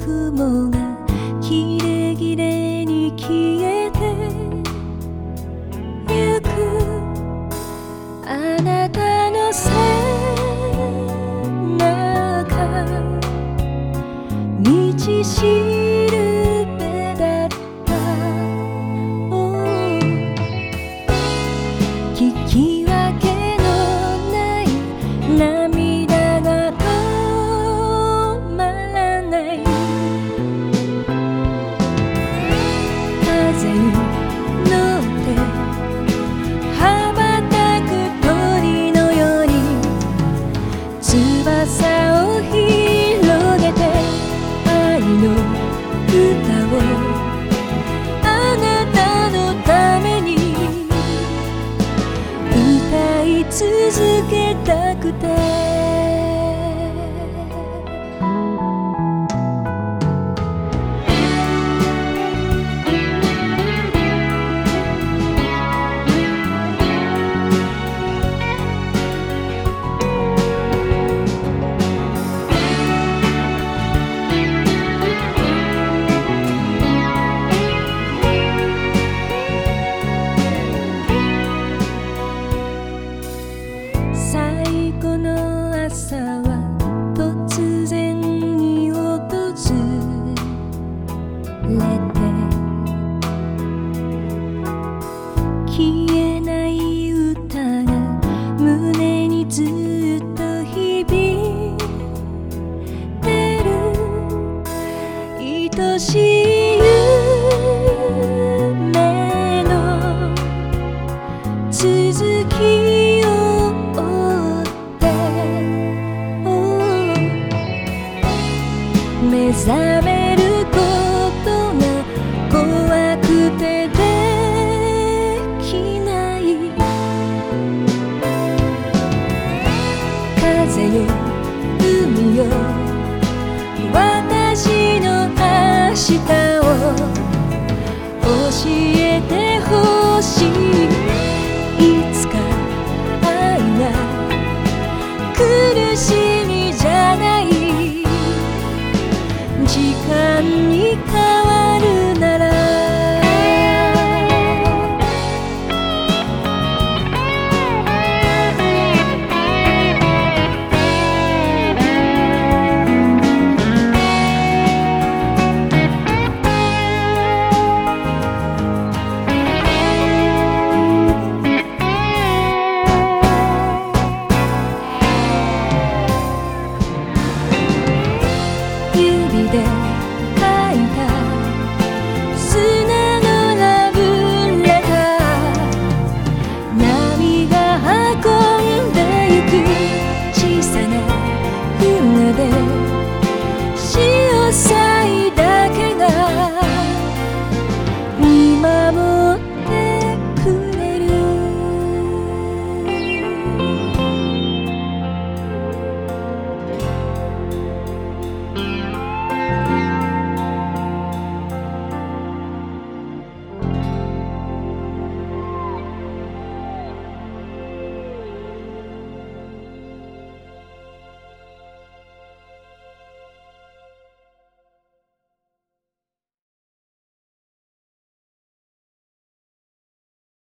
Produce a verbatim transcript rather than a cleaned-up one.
雲がきれきれに消えてゆくあなたの背中道しるべだった聞き分けのない涙が止まらない風に乗って羽ばたく鳥のように翼を広げて愛の歌をあなたのために歌い続けたくて最後の朝は突然に訪れて消えない歌が胸にずっと響いてる愛しい夢の続き目覚めることが怖くてできない風よ海よ私の明日を教えてほしいいつか愛が苦しみじゃない時間に